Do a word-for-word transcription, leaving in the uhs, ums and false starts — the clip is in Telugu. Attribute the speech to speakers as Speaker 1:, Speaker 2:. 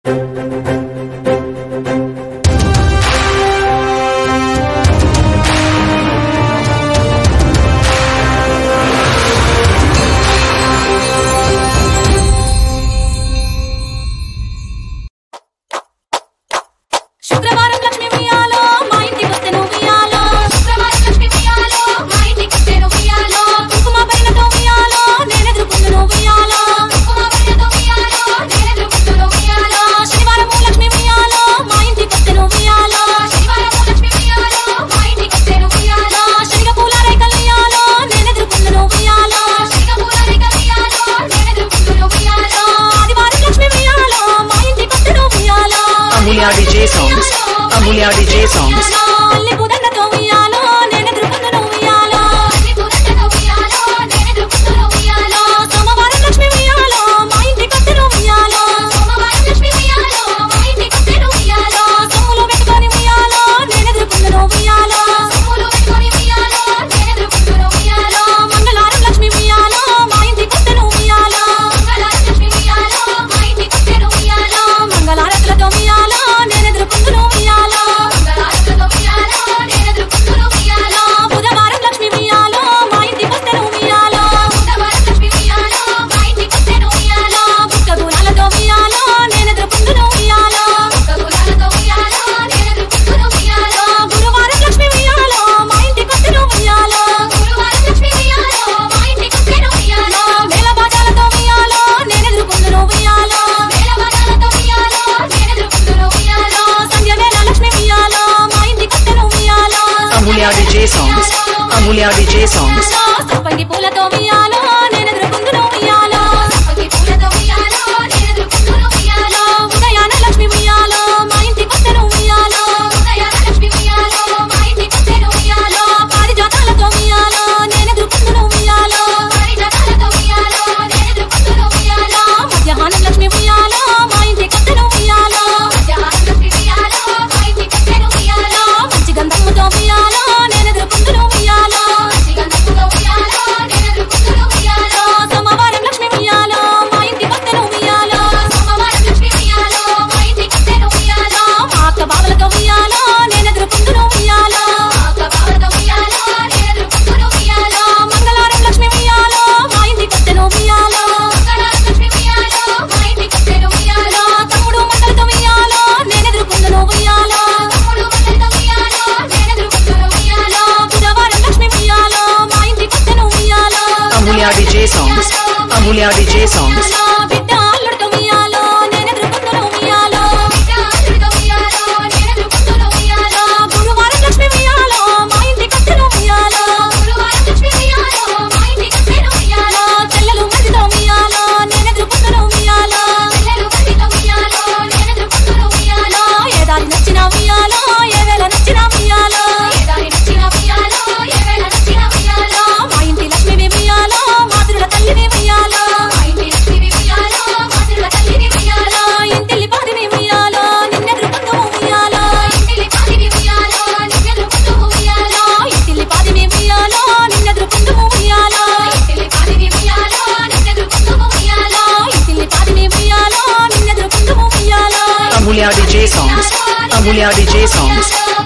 Speaker 1: శుక్రవారం లక్ష్మి ఉయ్యాలో మా ఇంటికి వస్తెను ఉయ్యాలో శుక్రవారం లక్ష్మి ఉయ్యాలో మా ఇంటికి వస్తెను ఉయ్యాలో కుంకుమ బరినతో ఉయ్యాలో నేనెదురుకుందును ఉయ్యాలో కుంకుమ బరినతో ఉయ్యాలో నేనెదురుకుందును ఉయ్యాలో శనివారం లక్ష్మి ఉయ్యాలో మా ఇంటికి వస్తెను ఉయ్యాలో శనివారం లక్ష్మి ఉయ్యాలో మా ఇంటికి వస్తెను ఉయ్యాలో శనిగ పూల రేఖలు ఉయ్యాలో నేనెదురుకుందును ఉయ్యాలో శనిగ పూల రేఖలు ఉయ్యాలో నేనెదురుకుందును ఉయ్యాలో ఆదివారం లక్ష్మి ఉయ్యాలో మా ఇంటికి వస్తెను ఉయ్యాలో
Speaker 2: Amulya D J songs. Amulya D J songs.
Speaker 1: అల్లి పుదండతో ఉయ్యాలో నేనెదురుకుందును ఉయ్యాలో అల్లి పుదండతో ఉయ్యాలో నేనెదురుకుందును ఉయ్యాలో సోమవారం లక్ష్మి ఉయ్యాలో మా ఇంటికి వస్తెను ఉయ్యాలో సోమవారం లక్ష్మి ఉయ్యాలో మా ఇంటికి వస్తెను ఉయ్యాలో సొమ్ములు పెట్టుకొని ఉయ్యాలో నేనెదురుకుందును ఉయ్యాలో సొమ్ములు పెట్టుకొని ఉయ్యాలో నేనెదురుకుందును ఉయ్యాలో మంగళవారం లక్ష్మి ఉయ్యాలో మా ఇంటికి వస్తెను ఉయ్యాలో మంగళవారం లక్ష్మి ఉయ్యాలో మా ఇంటికి వస్తెను ఉయ్యాలో మంగళారతులతో ఉయ్యాలో నేనెదురుకుందును ఉయ్యాలో మంగళారతులతో ఉయ్యాలో నేనెదురుకుందును ఉయ్యాలో బుధవారం లక్ష్మి ఉయ్యాలో మా ఇంటికి వస్తెను ఉయ్యాలో బుధవారం లక్ష్మి ఉయ్యాలో మా ఇంటికి వస్తెను ఉయ్యాలో బుక్క గులాలతో ఉయ్యాలో నేనెదురుకుందును ఉయ్యాలో బుక్క గులాలతో ఉయ్యాలో నేనెదురుకుందును ఉయ్యాలో గురువారం లక్ష్మి ఉయ్యాలో మా ఇంటికి వస్తెను ఉయ్యాలో గురువారం లక్ష్మి ఉయ్యాలో మా ఇంటికి వస్తెను ఉయ్యాలో మేళ బాజాలతో ఉయ్యాలో నేనెదురుకుందును ఉయ్యాలో మేళ బాజాలతో ఉయ్యాలో నేనెదురుకుందును ఉయ్యాలో సంధ్య వేళ లక్ష్మి ఉయ్యాలో మా ఇంటికి వస్తెను ఉయ్యాలో
Speaker 2: Amulya D J songs. Amulya D J songs.
Speaker 1: సంపంగి పూలతో ఉయ్యాలో నేనెదురుకుందును ఉయ్యాలో సంపంగి పూలతో ఉయ్యాలో నేనెదురుకుందును ఉయ్యాలో ఉదయాన లక్ష్మి ఉయ్యాలో మా ఇంటికి వస్తెను ఉయ్యాలో ఉదయాన లక్ష్మి ఉయ్యాలో మా ఇంటికి వస్తెను ఉయ్యాలో పారిజాతాలతో ఉయ్యాలో నేనెదురుకుందును ఉయ్యాలో పారిజాతాలతో ఉయ్యాలో నేనెదురుకుందును ఉయ్యాలో మధ్యాహ్నం లక్ష్మి ఉయ్యాలో మా ఇంటికి వస్తెను ఉయ్యాలో మధ్యాహ్నం లక్ష్మి ఉయ్యాలో మా ఇంటికి వస్తెను ఉయ్యాలో మంచి గంధముతో ఉయ్యాలో నేనెదురుకుందును ఉయ్యాలో మంచి గంధముతో ఉయ్యాలో నేనెదురుకుందును ఉయ్యాలో సోమవారం లక్ష్మి ఉయ్యాలో మా ఇంటికి వస్తెను ఉయ్యాలో సోమవారం లక్ష్మి ఉయ్యాలో మా ఇంటికి వస్తెను ఉయ్యాలో మా అక్క బావలతో ఉయ్యాలో నేనెదురుకుందును ఉయ్యాలో మా అక్క బావలతో ఉయ్యాలో నేనెదురుకుందును ఉయ్యాలో మంగళవారం లక్ష్మి ఉయ్యాలో మా ఇంటికి వస్తెను ఉయ్యాలో మంగళవారం లక్ష్మి ఉయ్యాలో మా ఇంటికి వస్తెను ఉయ్యాలో తమ్ముడు మంటలతో ఉయ్యాలో నేనెదురుకుందును ఉయ్యాలో తమ్ముడు మంటలతో ఉయ్యాలో నేనెదురుకుందును ఉయ్యాలో బుధవారం లక్ష్మి ఉయ్యాలో మా ఇంటికి వస్తెను ఉయ్యాలో
Speaker 2: Amulya D J songs. Amulya D J songs.
Speaker 1: బిడ్డ అల్లుడితో ఉయ్యాలో నేనెదురుకుందును ఉయ్యాలో బిడ్డ అల్లుడితో ఉయ్యాలో నేనెదురుకుందును ఉయ్యాలో గురువారం లక్ష్మి ఉయ్యాలో మా ఇంటికి వస్తెను ఉయ్యాలో గురువారం లక్ష్మి ఉయ్యాలో మా ఇంటికి వస్తెను ఉయ్యాలో చెల్లెలు మరిదితో ఉయ్యాలో నేనెదురుకుందును ఉయ్యాలో చెల్లెలు మరిదితో ఉయ్యాలో నేనెదురుకుందును ఉయ్యాలో ఏ దారి నచ్చిన ఉయ్యాలో ఏ వేళ నచ్చిన ఉయ్యాలో ఏ దారి నచ్చిన ఉయ్యాలో ఏ వేళ నచ్చిన ఉయ్యాలో మా ఇంటి లక్ష్మివి ఉయ్యాలో మాతృల తల్లివి ఉయ్యాలో మా ఇంటి లక్ష్మివి ఉయ్యాలో మాతృల తల్లివి ఉయ్యాలో ఇంటిలి పాదివి ఉయ్యాలో నిన్నెదురుకుందుము ఉయ్యాలో ఇంటిలి పాదివి ఉయ్యాలో నిన్నెదురుకుందుము ఉయ్యాలో ఇంటిలి పాదివి ఉయ్యాలో నిన్నెదురుకుందుము ఉయ్యాలో ఇంటిలి పాదివి ఉయ్యాలో నిన్నెదురుకుందుము ఉయ్యాలో ఇంటిలి పాదివి ఉయ్యాలో నిన్నెదురుకుందుము ఉయ్యాలో
Speaker 2: Amulya D J songs. Amulya D J songs.